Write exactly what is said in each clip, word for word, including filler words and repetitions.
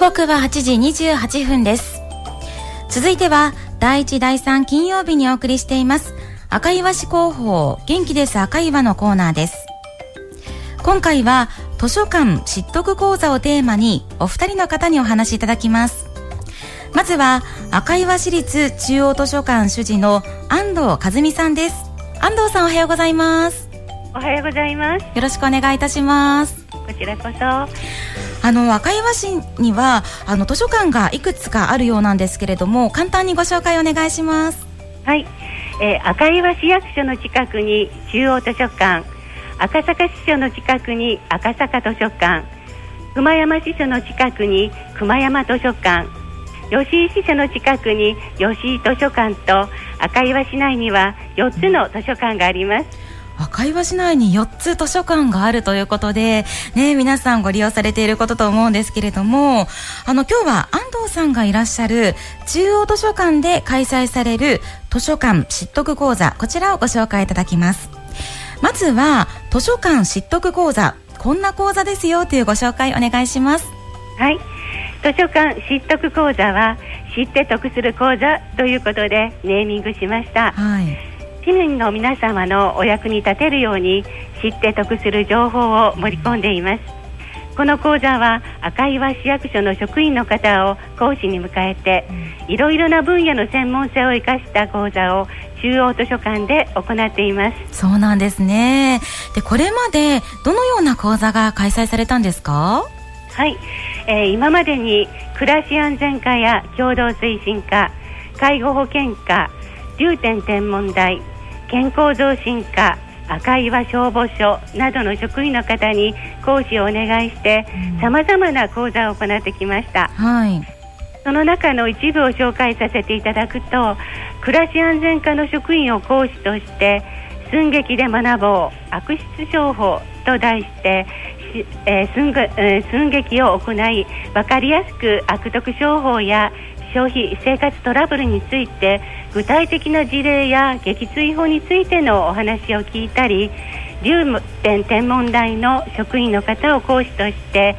刻ははちじにじゅうはっぷんです。続いてはだいいちだいさん金曜日にお送りしています赤岩市広報元気です赤岩のコーナーです。今回は図書館知得講座をテーマにお二人の方にお話しいただきます。まずは赤岩市立中央図書館主事の安藤和美さんです。安藤さん、おはようございます。 おはようございます。 よろしくお願いいたします。 こちらこそ。 あの赤岩市にはあの図書館がいくつかあるようなんですけれども、簡単にご紹介お願いします。 はい、えー、赤岩市役所の近くに中央図書館、赤坂支所の近くに赤坂図書館、熊山支所の近くに熊山図書館、吉井支所の近くに吉井図書館と、赤岩市内にはよっつの図書館があります。 赤岩市内によっつ図書館があるということで、ね、皆さんご利用されていることと思うんですけれども、あの今日は安藤さんがいらっしゃる中央図書館で開催される図書館知得講座、こちらをご紹介いただきます。まずは図書館知得講座、こんな講座ですよというご紹介お願いします。 はい、図書館知得講座は知って得する講座ということでネーミングしました。 はい、 市民の皆様のお役に立てるように知って得する情報を盛り込んでいます。この講座は赤岩市役所の職員の方を講師に迎えて、いろいろな分野の専門性を生かした講座を中央図書館で行っています。 そうなんですね。で、これまでどのような講座が開催されたんですか？ はい、えー、今までに暮らし安全課や共同推進課、介護保険課、重点天文台、健康増進課、赤岩消防署などの職員の方に講師をお願いしてさまざまな講座を行ってきました。 はい、 その中の一部を紹介させていただくと、暮らし安全課の職員を講師として寸劇で学ぼう悪質商法と題してえー、寸, えー、寸劇を行い、分かりやすく悪徳商法や消費生活トラブルについて具体的な事例や撃墜法についてのお話を聞いたり、重点天文台の職員の方を講師として、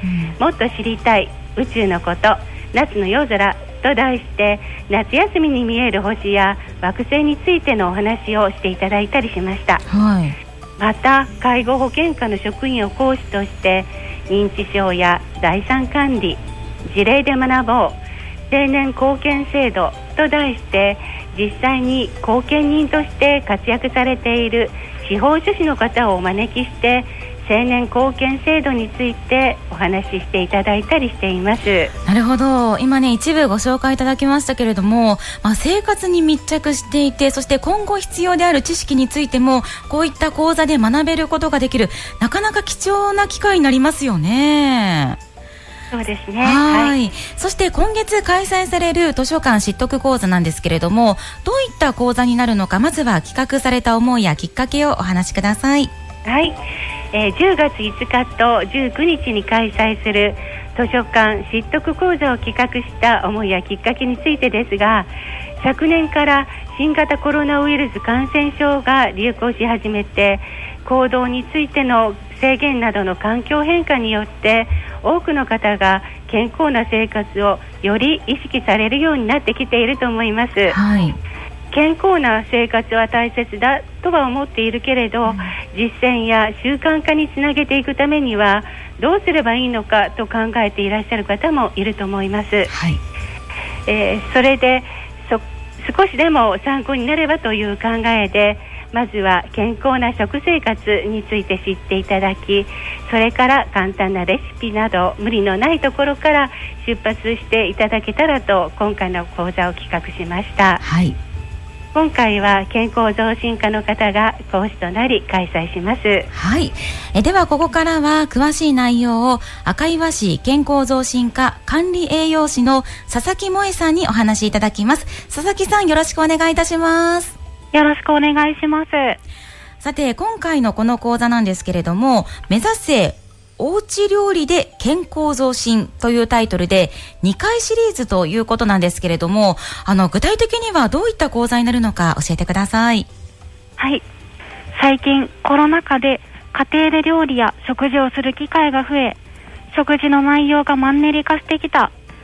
うん、もっと知りたい宇宙のこと、夏の夜空と題して夏休みに見える星や惑星についてのお話をしていただいたりしました。 はい、 また介護保険課の職員を講師として認知症や財産管理、事例で学ぼう青年貢献制度と題して実際に貢献人として活躍されている司法書士の方をお招きして青年貢献制度についてお話ししていただいたりしています。 なるほど。今ね、一部ご紹介いただきましたけれども、まあ、生活に密着していて、そして今後必要である知識についてもこういった講座で学べることができる、なかなか貴重な機会になりますよね。 そうですね。 はい、 はい、 そして今月開催される図書館知得講座なんですけれども、どういった講座になるのか、まずは企画された思いやきっかけをお話しください。 はい、えー、じゅうがついつかとじゅうくにちに開催する図書館知得講座を企画した思いやきっかけについてですが、昨年から新型コロナウイルス感染症が流行し始めて、行動についての制限などの環境変化によって多くの方が健康な生活をより意識されるようになってきていると思います。 はい、 健康な生活は大切だとは思っているけれど、うん、実践や習慣化につなげていくためにはどうすればいいのかと考えていらっしゃる方もいると思います。 はい、 えー、それでそ少しでも参考になればという考えで、まずは健康な食生活について知っていただき、それから簡単なレシピなど無理のないところから出発していただけたらと今回の講座を企画しました。 はい、 今回は健康増進課の方が講師となり開催します。 はい、えではここからは詳しい内容を赤岩市健康増進課管理栄養士の佐々木萌さんにお話しいただきます。佐々木さん、よろしくお願いいたします。 よろしくお願いします。 さて、今回のこの講座なんですけれども、目指せおうち料理で健康増進というタイトルでにかいシリーズということなんですけれども、あの具体的にはどういった講座になるのか教えてください。 はい、最近コロナ禍で家庭で料理や食事をする機会が増え、食事の内容がマンネリ化してきた、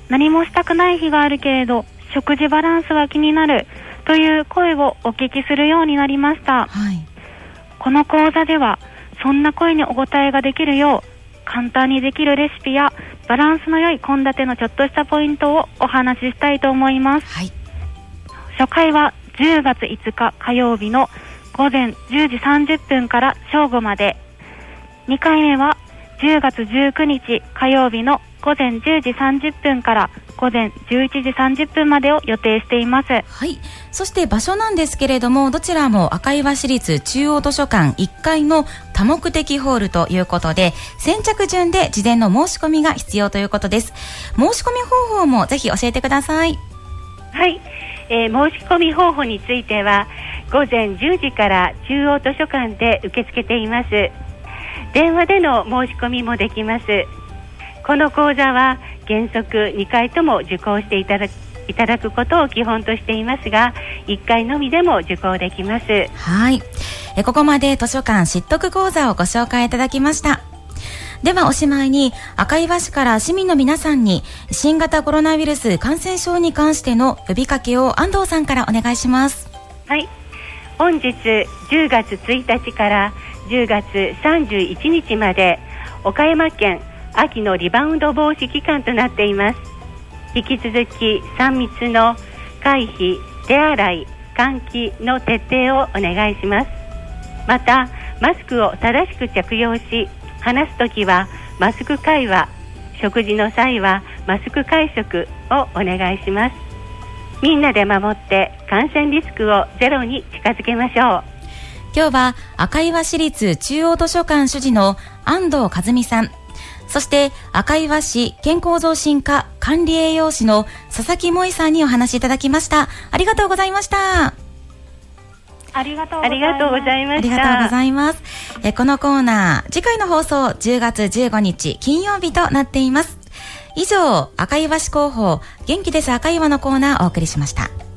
何もしたくない日があるけれど食事バランスは気になるという声をお聞きするようになりました、 はい、 この講座ではそんな声にお答えができるよう簡単にできるレシピやバランスの良い献立のちょっとしたポイントをお話ししたいと思います、 はい、 初回はじゅうがついつか火曜日の午前じゅうじさんじゅっぷんから正午まで、にかいめはじゅうがつじゅうくにち火曜日の午前じゅうじさんじゅっぷんから午前じゅういちじさんじゅっぷんまでを予定しています。 はい、そして場所なんですけれども、どちらも赤岩市立中央図書館いっかいの多目的ホールということで、先着順で事前の申し込みが必要ということです。申し込み方法もぜひ教えてください。 はい、えー、申し込み方法については午前じゅうじから中央図書館で受け付けています。電話での申し込みもできます。この講座は原則にかいとも受講していただくいただくことを基本としていますが、いっかいのみでも受講できます。 はい、えここまで図書館知得講座をご紹介いただきました。ではおしまいに、赤岩市から市民の皆さんに新型コロナウイルス感染症に関しての呼びかけを安藤さんからお願いします。 はい、本日じゅうがつついたちからじゅうがつさんじゅういちにちまで岡山県秋のリバウンド防止期間となっています。引き続きさん密の回避、手洗い、換気の徹底をお願いします。またマスクを正しく着用し、話すときはマスク会話、食事の際はマスク会食をお願いします。みんなで守って感染リスクをゼロに近づけましょう。 今日は赤岩市立中央図書館主事の安藤和美さん、そして赤岩市健康増進課管理栄養士の佐々木萌さんにお話しいただきました。ありがとうございました。 ありがとうございます。ありがとうございました。 ありがとうございます。えこのコーナー、次回の放送じゅうがつじゅうごにち金曜日となっています。以上、赤岩市広報元気です赤岩のコーナーをお送りしました。